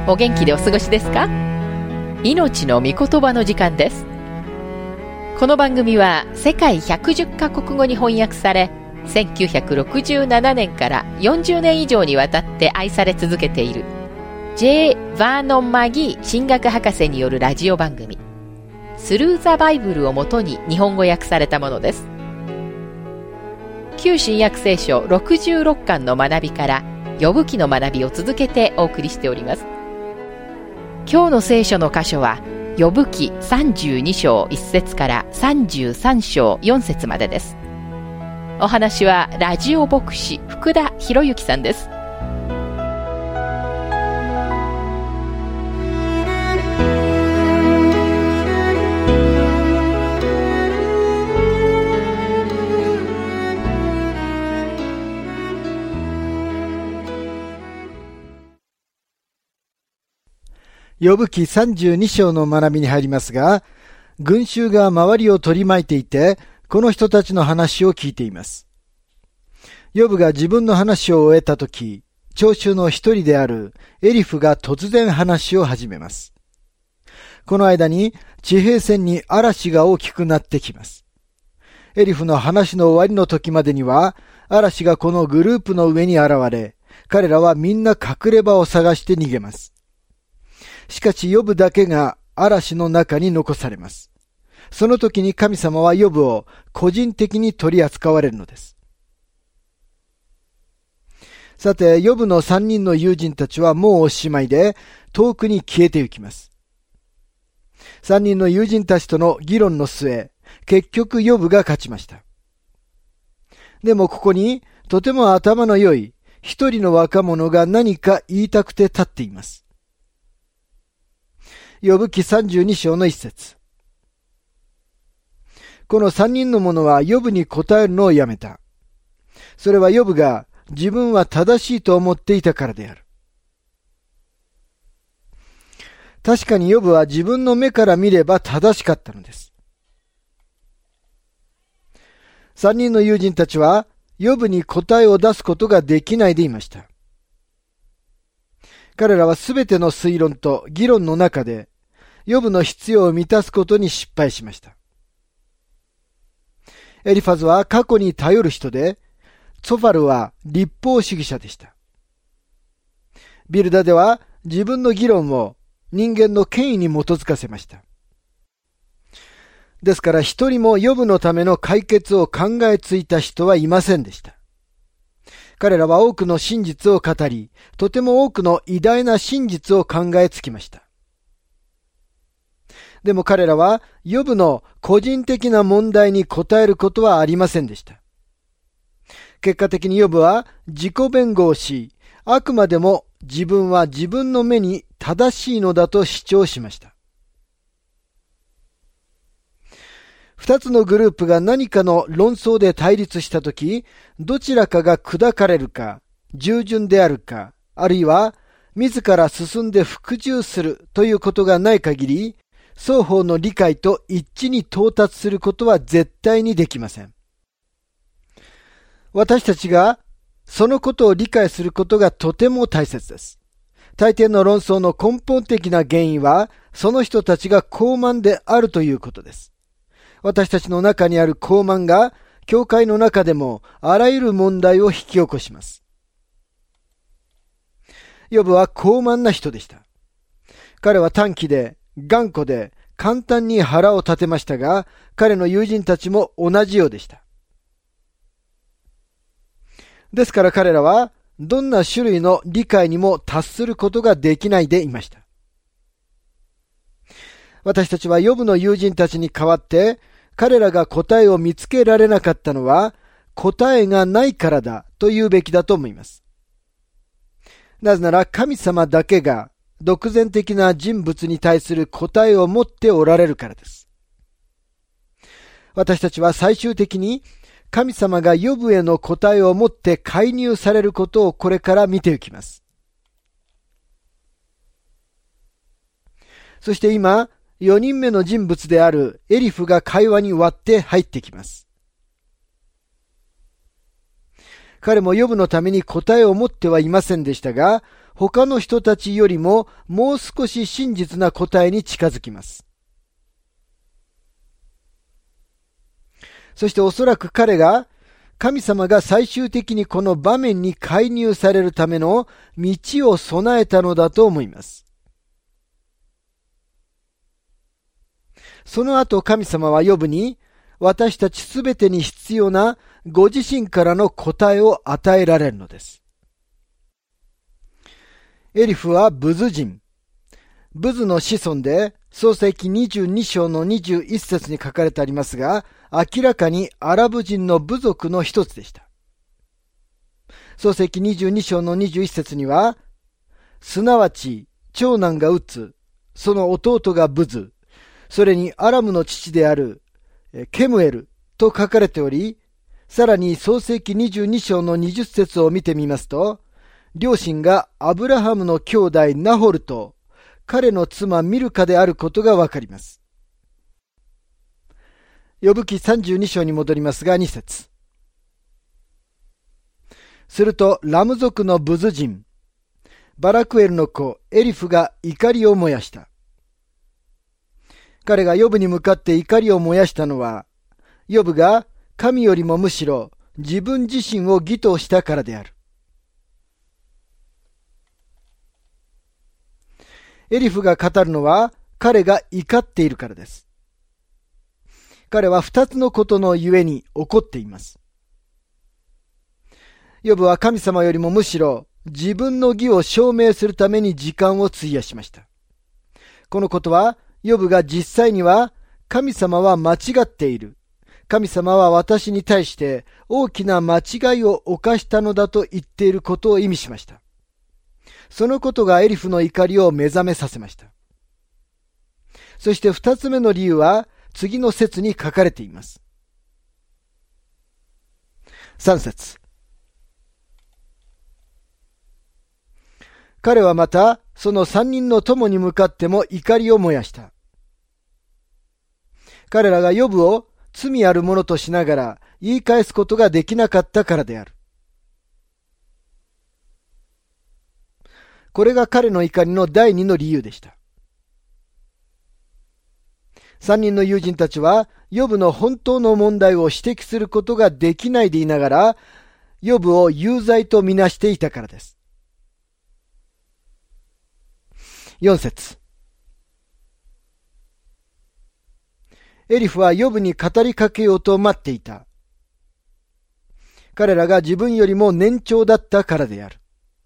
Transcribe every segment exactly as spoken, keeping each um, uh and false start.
お元気でお過ごしですか？命の御言葉の時間です。この番組は世界ひゃくじゅっカ国語に翻訳され、せんきゅうひゃくろくじゅうななねんからよんじゅうねん以上にわたって愛され続けている J. バーノン・マギー神学博士によるラジオ番組スルーザバイブルをもとに日本語訳されたものです。旧新約聖書ろくじゅうろっかんの学びから呼ぶ記の学びを続けてお送りしております。今日の聖書の箇所は呼ぶ記さんじゅうに章いち節からさんじゅうさん章よん節までです。お話はラジオ牧師福田博之さんです。 呼ぶ記さんじゅうに章の学びに入りますが、群衆が周りを取り巻いていて、この人たちの話を聞いています。呼ぶが自分の話を終えたとき、聴衆の一人であるエリフが突然話を始めます。この間に地平線に嵐が大きくなってきます。エリフの話の終わりの時までには、嵐がこのグループの上に現れ、彼らはみんな隠れ場を探して逃げます。しかしヨブだけが嵐の中に残されます。その時に神様はヨブを個人的に取り扱われるのです。さて、ヨブの三人の友人たちはもうおしまいで遠くに消えてゆきます。三人の友人たちとの議論の末、結局ヨブが勝ちました。でもここにとても頭の良い一人の若者が何か言いたくて立っています。呼ぶ記さんじゅうに章の一節。この三人の者はヨブに答えるのをやめた。それはヨブが自分は正しいと思っていたからである。確かにヨブは自分の目から見れば正しかったのです。三人の友人たちはヨブに答えを出すことができないでいました。彼らはすべての推論と議論の中で、ヨブの必要を満たすことに失敗しました。エリファズは過去に頼る人で、ツォファルは立法主義者でした。ビルダでは自分の議論を人間の権威に基づかせました。ですから一人もヨブのための解決を考えついた人はいませんでした。彼らは多くの真実を語り、とても多くの偉大な真実を考えつきました。でも彼らは、ヨブの個人的な問題に答えることはありませんでした。結果的にヨブは自己弁護をし、あくまでも自分は自分の目に正しいのだと主張しました。二つのグループが何かの論争で対立したとき、どちらかが砕かれるか、従順であるか、あるいは自ら進んで服従するということがない限り、双方の理解と一致に到達することは絶対にできません。私たちがそのことを理解することがとても大切です。大抵の論争の根本的な原因は、その人たちが傲慢であるということです。私たちの中にある傲慢が、教会の中でもあらゆる問題を引き起こします。ヨブは傲慢な人でした。彼は短気で、頑固で、簡単に腹を立てましたが、彼の友人たちも同じようでした。ですから彼らは、どんな種類の理解にも達することができないでいました。私たちはヨブの友人たちに代わって、彼らが答えを見つけられなかったのは、答えがないからだと言うべきだと思います。なぜなら神様だけが独善的な人物に対する答えを持っておられるからです。私たちは最終的に神様がヨブへの答えを持って介入されることをこれから見ていきます。そして今、よにんめの人物であるエリフが会話に割って入ってきます。彼もヨブのために答えを持ってはいませんでしたが、 他の人たちよりももう少し真実な答えに近づきます。そしておそらく彼が神様が最終的にこの場面に介入されるための道を備えたのだと思います。その後神様はヨブに私たちすべてに必要なご自身からの答えを与えられるのです。エリフはブズ人。ブズの子孫で創世記にじゅうに章のにじゅういち節に書かれてありますが、明らかにアラブ人の部族の一つでした。創世記にじゅうに章のにじゅういち節には、すなわち長男がウツ、その弟がブズ、それにアラムの父であるケムエルと書かれており、さらに創世記にじゅうに章のにじゅう節を見てみますと、両親がアブラハムの兄弟ナホルと彼の妻ミルカであることがわかります。ヨブ記さんじゅうに章に戻りますがに節。するとラム族のブズ人、バラクエルの子エリフが怒りを燃やした。彼がヨブに向かって怒りを燃やしたのは、ヨブが神よりもむしろ自分自身を義としたからである。エリフが語るのは彼が怒っているからです。彼は二つのことのゆえに怒っています。ヨブは神様よりもむしろ自分の義を証明するために時間を費やしました。このことはヨブが実際には神様は間違っている。神様は私に対して大きな間違いを犯したのだと言っていることを意味しました。そのことがエリフの怒りを目覚めさせました。そして二つ目の理由は次の節に書かれています。三節。彼はまたその三人の友に向かっても怒りを燃やした。彼らがヨブを罪あるものとしながら言い返すことができなかったからである。これが彼の怒りの第二の理由でした。三人の友人たちは、ヨブの本当の問題を指摘することができないでいながら、ヨブを有罪とみなしていたからです。四節。エリフはヨブに語りかけようと待っていた。彼らが自分よりも年長だったからである。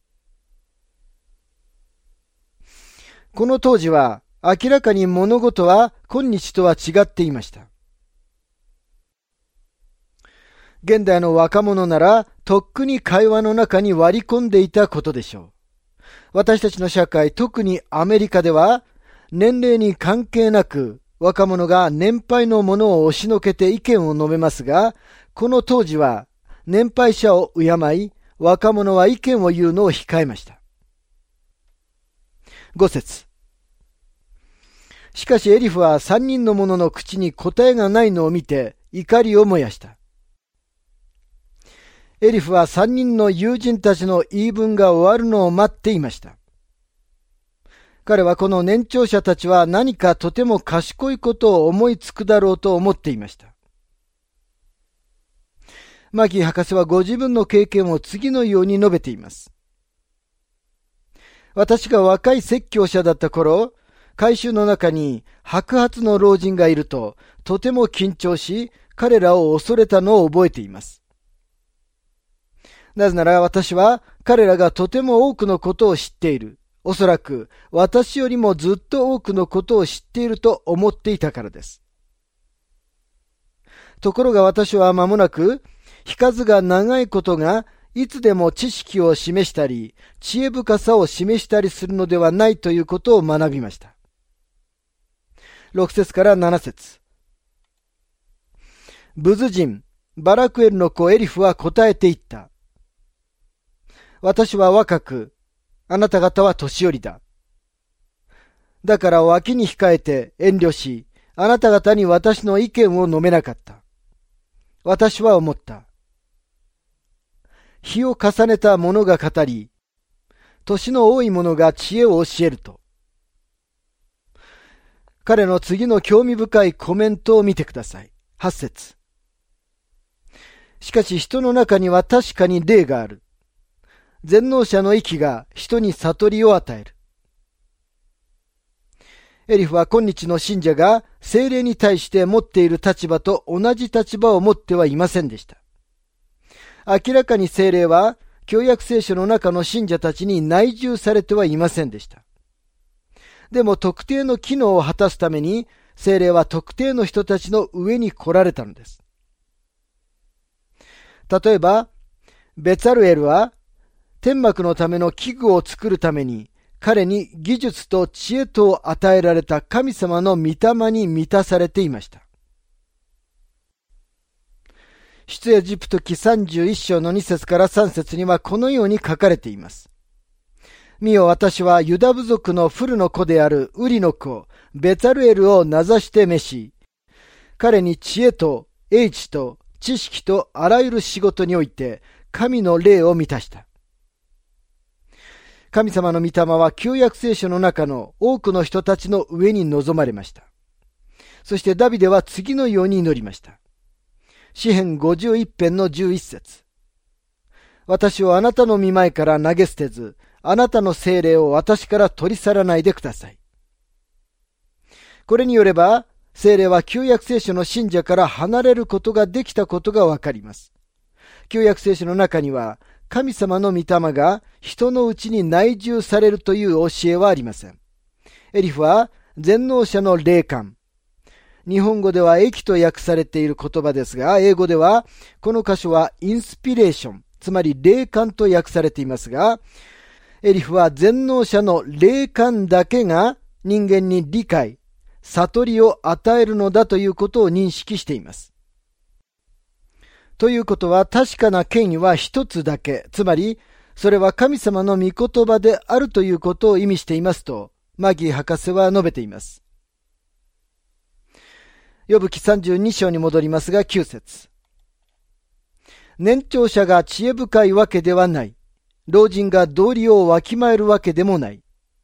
この当時は明らかに物事は今日とは違っていました。現代の若者ならとっくに会話の中に割り込んでいたことでしょう。私たちの社会、特にアメリカでは年齢に関係なく若者が年配の者を押しのけて意見を述べますが、この当時は年配者を敬い、若者は意見を言うのを控えました。五節。しかしエリフは三人の者の口に答えがないのを見て怒りを燃やした。エリフは三人の友人たちの言い分が終わるのを待っていました。彼はこの年長者たちは何かとても賢いことを思いつくだろうと思っていました。マキー博士はご自分の経験を次のように述べています。私が若い説教者だった頃、会衆の中に白髪の老人がいると、とても緊張し、彼らを恐れたのを覚えています。なぜなら私は彼らがとても多くのことを知っている。おそらく私よりもずっと多くのことを知っていると思っていたからです。ところが私は間もなく、日数が長いことがいつでも知識を示したり、知恵深さを示したりするのではないということを学びました。ろく節からなな節。ブズ人、バラクエルの子エリフは答えていった。私は若く、あなた方は年寄りだ。だから脇に控えて遠慮し、あなた方に私の意見を述べなかった。私は思った。日を重ねた者が語り、 年の多い者が知恵を教えると。彼の次の興味深いコメントを見てください。はち節。しかし人の中には確かに霊がある。全能者の息が人に悟りを与える。エリフは今日の信者が聖霊に対して持っている立場と同じ立場を持ってはいませんでした。明らかに聖霊は旧約聖書の中の信者たちに内住されてはいませんでした。でも特定の機能を果たすために聖霊は特定の人たちの上に来られたのです。例えば、ベツァルエルは天幕のための器具を作るために彼に技術と知恵とを与えられた神様の御霊に満たされていました。出エジプト記さんじゅういっ章のに節からさん節にはこのように書かれています。見よ、私はユダ部族のフルの子であるウリの子、ベツァルエルを名指して召し、彼に知恵と英知と知識とあらゆる仕事において神の霊を満たした。神様の御霊は旧約聖書の中の多くの人たちの上に臨まれました。そしてダビデは次のように祈りました。詩編ごじゅういち編のじゅういち節。私をあなたの御前から投げ捨てず、あなたの聖霊を私から取り去らないでください。これによれば、聖霊は旧約聖書の信者から離れることができたことがわかります。旧約聖書の中には、神様の御霊が人のうちに内住されるという教えはありません。エリフは全能者の霊感。日本語では益と訳されている言葉ですが、英語ではこの箇所はインスピレーション、つまり霊感と訳されていますが、エリフは全能者の霊感だけが人間に理解、悟りを与えるのだということを認識しています。ということは確かな権威は一つだけ、つまりそれは神様の御言葉であるということを意味していますと、マギー博士は述べています。ヨブ記さんじゅうに章に戻りますがきゅう節。年長者が知恵深いわけではない。老人が道理をわきまえるわけでもない。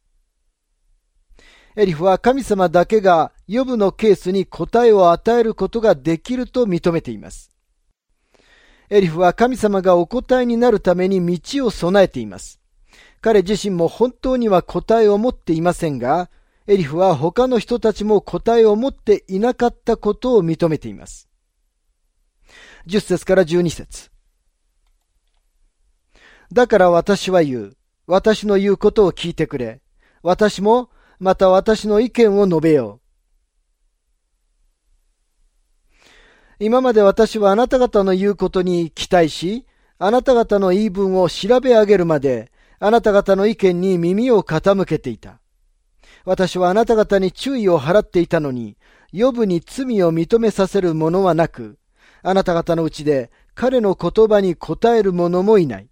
エリフは神様だけがヨブのケースに答えを与えることができると認めています。エリフは神様がお答えになるために道を備えています。彼自身も本当には答えを持っていませんが、エリフは他の人たちも答えを持っていなかったことを認めています。じゅっ節からじゅうに節。だから私は言う。私の言うことを聞いてくれ。私もまた私の意見を述べよう。今まで私はあなた方の言うことに期待し、あなた方の言い分を調べ上げるまで、あなた方の意見に耳を傾けていた。私はあなた方に注意を払っていたのに、ヨブに罪を認めさせる者はなく、あなた方のうちで彼の言葉に答える者もいない。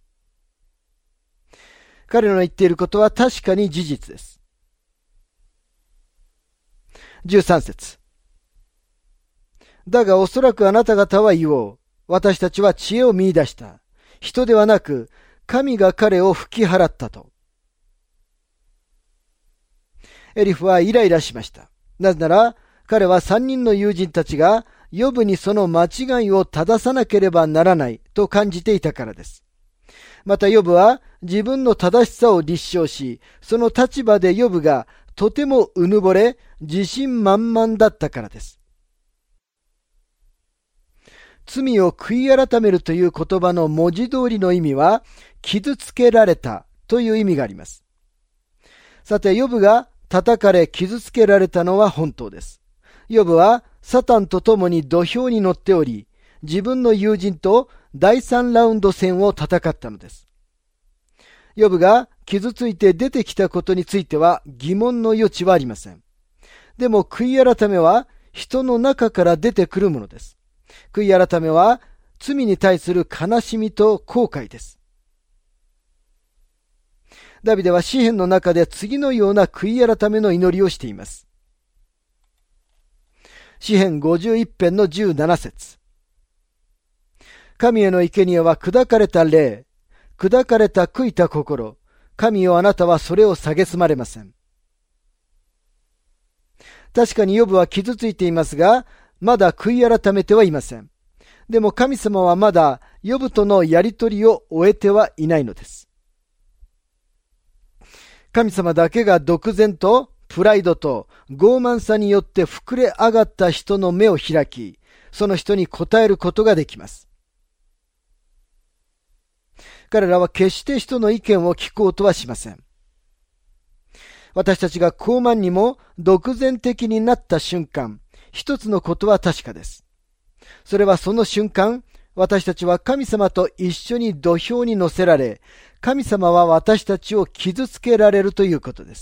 彼の言っていることは確かに事実です。じゅうさん節。だがおそらくあなた方は言おう。私たちは知恵を見出した。人ではなく、神が彼を吹き払ったと。エリフはイライラしました。なぜなら、彼は三人の友人たちが、ヨブにその間違いを正さなければならないと感じていたからです。またヨブは自分の正しさを立証し、その立場でヨブがとてもうぬぼれ、自信満々だったからです。罪を悔い改めるという言葉の文字通りの意味は、傷つけられたという意味があります。さて、ヨブが叩かれ傷つけられたのは本当です。ヨブはサタンと共に土俵に乗っており、自分の友人と第三ラウンド戦を戦ったのです。ヨブが傷ついて出てきたことについては疑問の余地はありません。でも悔い改めは人の中から出てくるものです。悔い改めは罪に対する悲しみと後悔です。ダビデは詩篇の中で次のような悔い改めの祈りをしています。詩篇ごじゅういち編のじゅうなな節。神への生贄は砕かれた霊、砕かれた悔いた心、 神よ、あなたはそれを蔑まれません。確かにヨブは傷ついていますが、まだ悔い改めてはいません。でも神様はまだヨブとのやりとりを終えてはいないのです。神様だけが独善とプライドと傲慢さによって膨れ上がった人の目を開き、その人に答えることができます。彼らは決して人の意見を聞こうとはしません。私たちが傲慢にも独善的になった瞬間、一つのことは確かです。それはその瞬間、私たちは神様と一緒に土俵に乗せられ、神様は私たちを傷つけられるということです。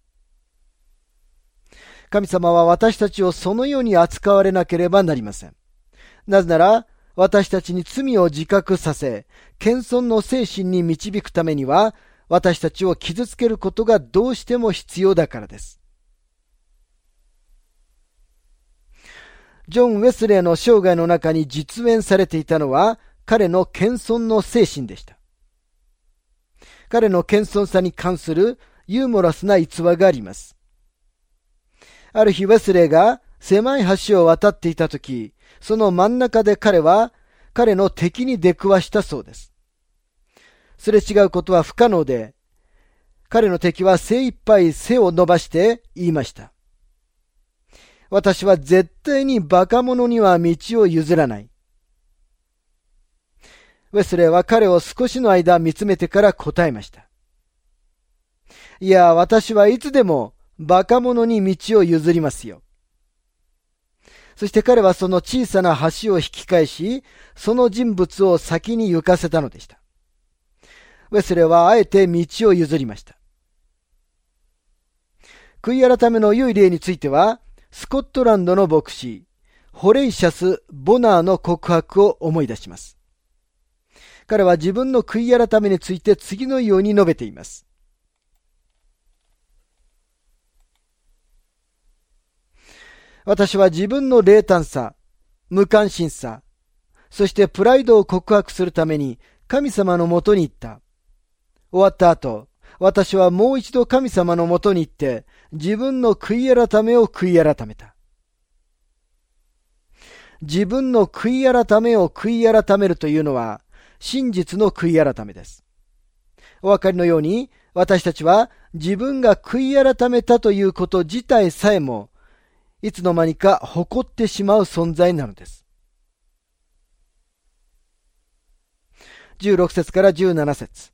神様は私たちをそのように扱われなければなりません。なぜなら、私たちに罪を自覚させ、謙遜の精神に導くためには、私たちを傷つけることがどうしても必要だからです。ジョン・ウェスレーの生涯の中に実演されていたのは、彼の謙遜の精神でした。彼の謙遜さに関するユーモラスな逸話があります。ある日、ウェスレーが狭い橋を渡っていたとき、その真ん中で彼は彼の敵に出くわしたそうです。すれ違うことは不可能で、彼の敵は精一杯背を伸ばして言いました。私は絶対にバカ者には道を譲らない。ウェスレーは彼を少しの間見つめてから答えました。いや、私はいつでもバカ者に道を譲りますよ。そして彼はその小さな橋を引き返し、その人物を先に行かせたのでした。ウェスレーはあえて道を譲りました。悔い改めの良い例については、スコットランドの牧師、ホレイシャス・ボナーの告白を思い出します。彼は自分の悔い改めについて次のように述べています。私は自分の冷淡さ、無関心さ、そしてプライドを告白するために神様のもとに行った。終わった後、私はもう一度神様のもとに行って、自分の悔い改めを悔い改めた。自分の悔い改めを悔い改めるというのは、真実の悔い改めです。お分かりのように、私たちは自分が悔い改めたということ自体さえも、いつの間にか誇ってしまう存在なのです。じゅうろく節からじゅうなな節。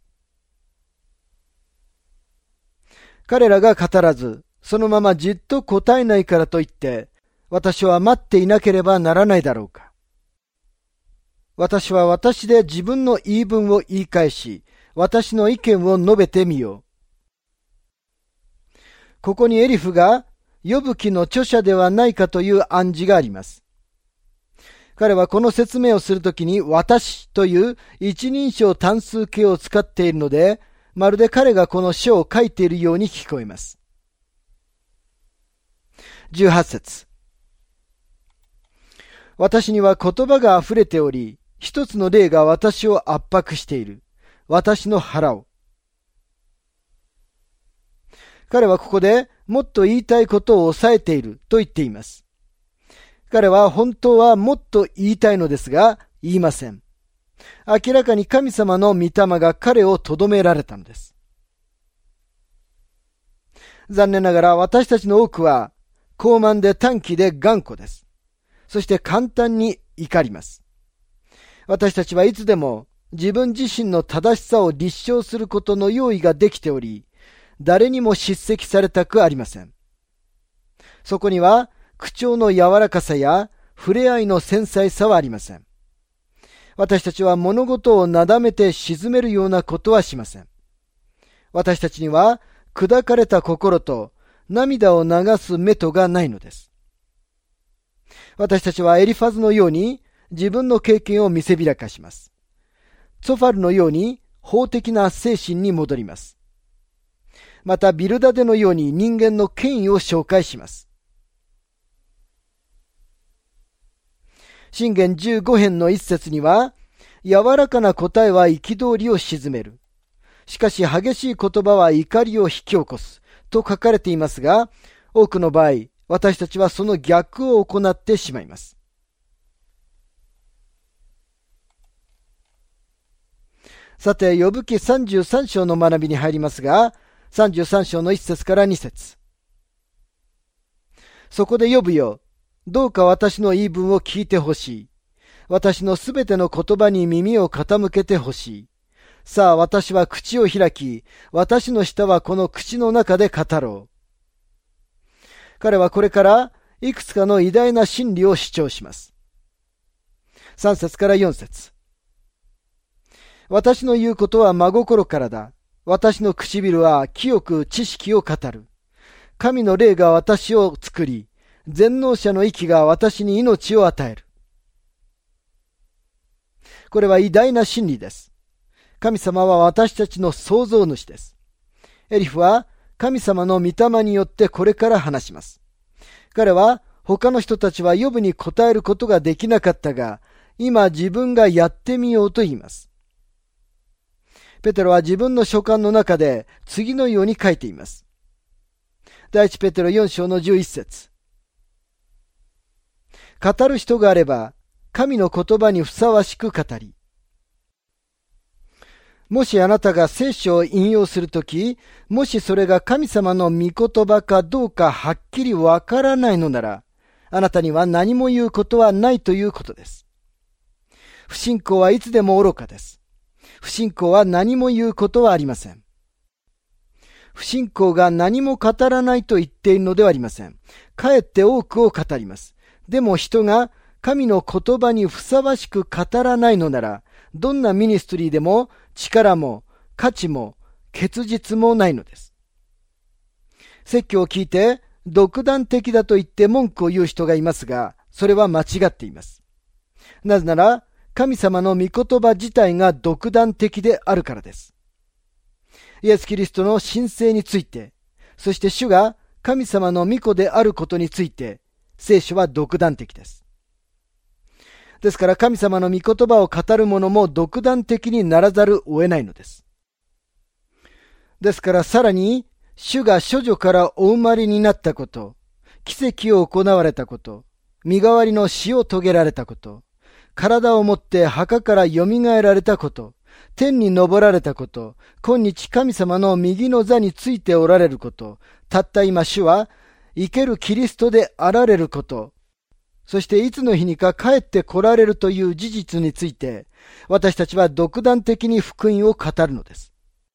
彼らが語らず、そのままじっと答えないからといって、私は待っていなければならないだろうか。私は私で自分の言い分を言い返し、私の意見を述べてみよう。ここにエリフが、ヨブ記の著者ではないかという暗示があります。彼はこの説明をするときに、私という一人称単数形を使っているので、まるで彼がこの書を書いているように聞こえます。じゅうはち節。私には言葉が溢れており、一つの霊が私を圧迫している。私の腹を。彼はここでもっと言いたいことを抑えていると言っています。彼は本当はもっと言いたいのですが、言いません。明らかに神様の御霊が彼をとどめられたのです。残念ながら私たちの多くは、傲慢で短気で頑固です。そして簡単に怒ります。私たちはいつでも自分自身の正しさを立証することの用意ができており、誰にも叱責されたくありません。そこには口調の柔らかさや触れ合いの繊細さはありません。私たちは物事をなだめて沈めるようなことはしません。私たちには砕かれた心と涙を流す目とがないのです。私たちはエリファズのように自分の経験を見せびらかします。ツォファルのように法的な精神に戻ります。またビルダデのように人間の権威を紹介します。箴言じゅうご編の一節には、柔らかな答えは憤りを鎮める。 しかし激しい言葉は怒りを引き起こすと書かれていますが、多くの場合、私たちはその逆を行ってしまいます。さて、ヨブ記さんじゅうさん章の学びに入りますが、さんじゅうさん章のいち節からに節。そこでヨブよ、どうか私の言い分を聞いてほしい。私のすべての言葉に耳を傾けてほしい。さあ、私は口を開き、私の舌はこの口の中で語ろう。彼はこれからいくつかの偉大な真理を主張します。さん節からよん節。私の言うことは真心からだ。私の唇は清く知識を語る。神の霊が私を作り、全能者の息が私に命を与える。これは偉大な真理です。神様は私たちの創造主です。エリフは神様の御霊によってこれから話します。彼は他の人たちはヨブに答えることができなかったが、今自分がやってみようと言います。ペテロは自分の書簡の中で次のように書いています。第一ペテロよん章のじゅういち節。語る人があれば、神の言葉にふさわしく語り。もしあなたが聖書を引用するとき、もしそれが神様の御言葉かどうかはっきりわからないのなら、あなたには何も言うことはないということです。不信仰はいつでも愚かです。不信仰は何も言うことはありません。不信仰が何も語らないと言っているのではありません。かえって多くを語ります。でも人が神の言葉にふさわしく語らないのなら、どんなミニストリーでも力も価値も結実もないのです。説教を聞いて独断的だと言って文句を言う人がいますが、それは間違っています。なぜなら、神様の御言葉自体が独断的であるからです。イエス・キリストの神聖について、そして主が神様の御子であることについて、聖書は独断的です。ですから神様の御言葉を語る者も独断的にならざるを得ないのです。ですからさらに、主が処女からお生まれになったこと、奇跡を行われたこと、身代わりの死を遂げられたこと、体をもって墓から蘇られたこと、天に昇られたこと、今日神様の右の座についておられること、たった今主は生けるキリストであられること、そしていつの日にか帰って来られるという事実について、私たちは独断的に福音を語るのです。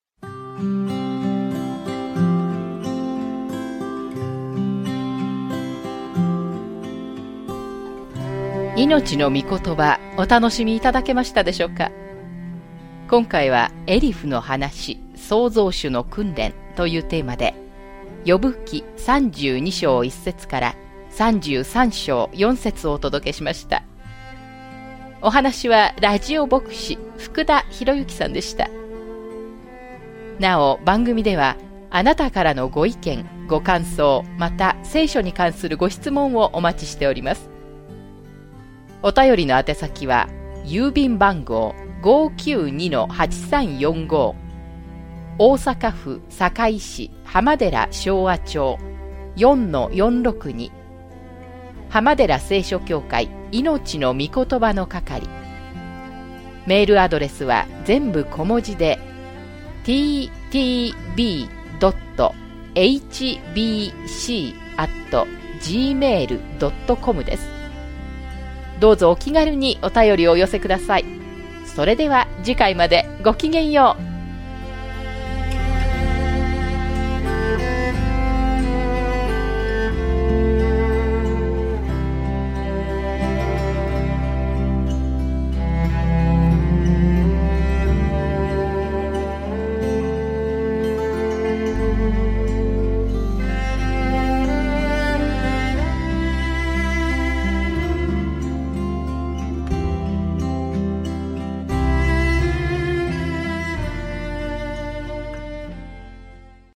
命の御言葉、お楽しみいただけましたでしょうか。今回はエリフの話、創造主の訓練というテーマで、ヨブ記さんじゅうに章いち節からさんじゅうさん章よん節をお届けしました。お話はラジオ牧師福田博之さんでした。なお番組ではあなたからのご意見、ご感想、また聖書に関するご質問をお待ちしております。お便りの宛先は郵便番号 ごーきゅうにのはちさんよんご 大阪府堺市浜寺昭和町 よんのよんろくに 浜寺聖書協会命の御言葉の係。メールアドレスは全部小文字で ティーティービードットエイチビーシーアットジーメールドットコム です。どうぞお気軽にお便りをお寄せください。それでは次回までごきげんよう。